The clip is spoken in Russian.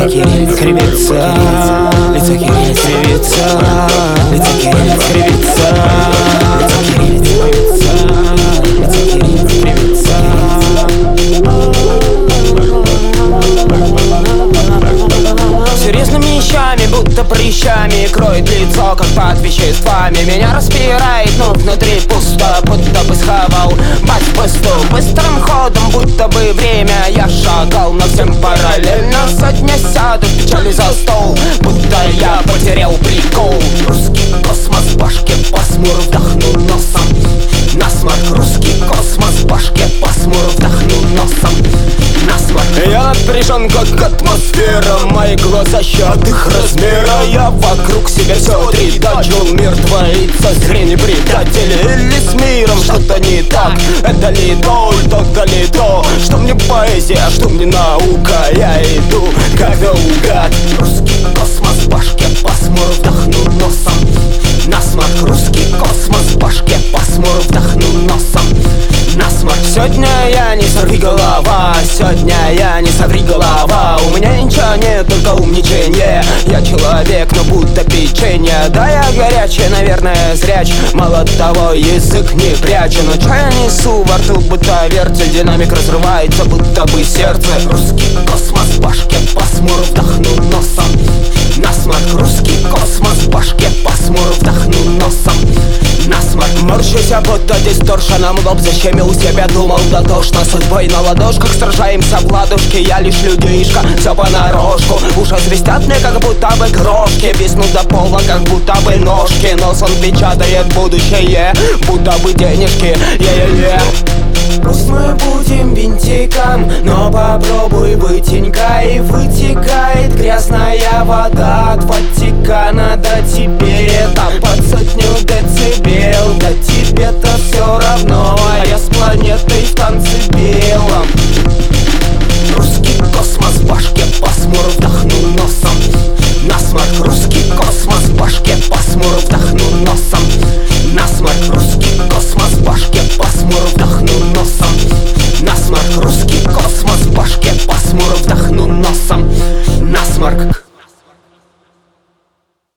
Лица Кирилл кривится, лица Кирилл кривится, лица Кирилл кривится, лица Кирилл кривится, лица Кирилл кривится. Серьезными вещами, будто прыщами, кроет лицо, как под веществами. Меня распирает, но внутри пусто, будто бы схавал бать в пусту. Быстрым ходом, будто бы время я шагал, но всем параллельно. Сотня сяду в печали за стол, будто я потерял прикол. Русский космос в башке, пасмур, вдохну носом. Насморк, русский космос в башке, пасмур, вдохну носом. Насморк. Я напряжен, как атмосфера, мои глаза щадят их размера. Я вокруг себя все тридачил, мир творится, зрение предатели. Или с миром что-то не так, это ли то, только ли то, что мне поэзия, что мне наука. Я иду как наугад. Русский космос в башке, пасмур, вдохну носом. Насморк, русский космос в башке, пасмур, вдохну носом. Насморк. Сегодня я не сорвиголова, сегодня я не сорвиголова. У меня ничего нет, только умниченье. Я человек, но будто печенье. Да, я горячий, наверное, зряч. Мало того, язык не прячу, но чё я несу во рту, будто вертель. Динамик разрывается, будто бы сердце. Русский космос в башке, пасмур, вдохну носом. Насморк, русский космос в башке, пасмур, вдохну носом. Насморк. Морщусь, будто дисторшеном лоб защемил себя, думал дотошно. Судьбой на ладошках сражаемся в ладушке. Я лишь людишка, все понарошку. Уши свистят мне, как будто бы крошки. Висну до пола, как будто бы ножки. Нос он печатает будущее, будто бы денежки. Е-е-е. Пусть мы будем винтиком, но попробуй вытенькай. Вытекает грязная вода от Ватикана. Да теперь это под сотню децибел. Да тебе-то все равно.